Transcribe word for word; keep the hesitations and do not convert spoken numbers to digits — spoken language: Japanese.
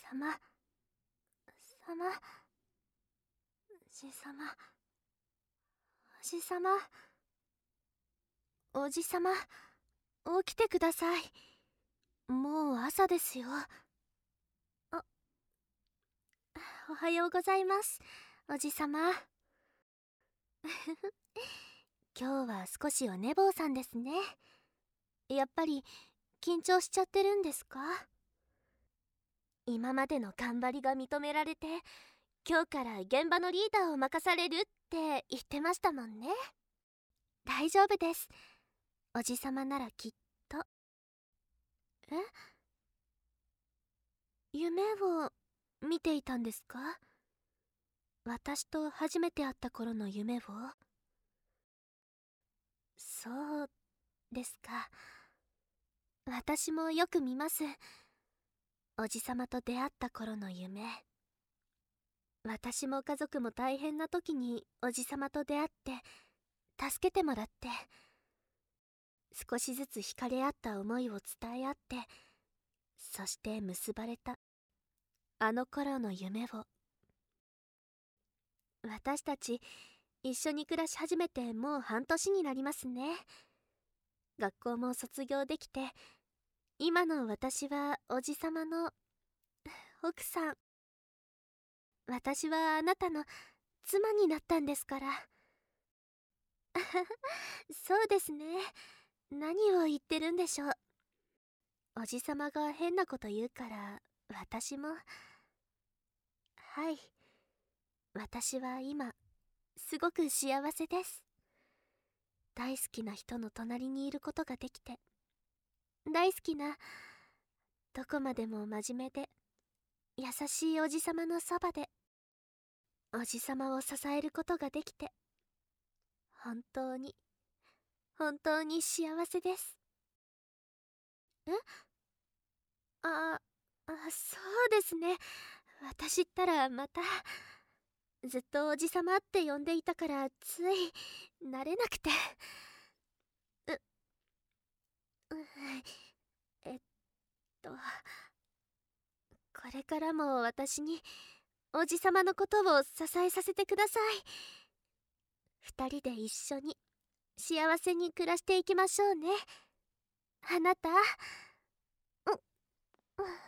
様、様、おじさま、おじさま、おじさま、起きてください。もう朝ですよ。あ、おはようございます、おじさま。今日は少しお寝坊さんですね。やっぱり緊張しちゃってるんですか？今までの頑張りが認められて、今日から現場のリーダーを任されるって言ってましたもんね。大丈夫です、おじさまならきっと。え？夢を見ていたんですか？私と初めて会った頃の夢を？そうですか。私もよく見ます。おじさまと出会った頃の夢。私も家族も大変な時におじさまと出会って助けてもらって、少しずつ惹かれ合った思いを伝え合って、そして結ばれたあの頃の夢を。私たち一緒に暮らし始めてもう半年になりますね。学校も卒業できて、今の私はおじさまの奥さん。私はあなたの妻になったんですから。そうですね。何を言ってるんでしょう。おじさまが変なこと言うから私も。はい、私は今すごく幸せです。大好きな人の隣にいることができて、大好きな、どこまでも真面目で優しいおじさまのそばでおじさまを支えることができて、本当に本当に幸せです。え？あ、あ、そうですね。私ったらまた、ずっとおじさまって呼んでいたからつい慣れなくて。う、うえっとこれからも私におじさまのことを支えさせてください。二人で一緒に幸せに暮らしていきましょうね、あなた。う、うん。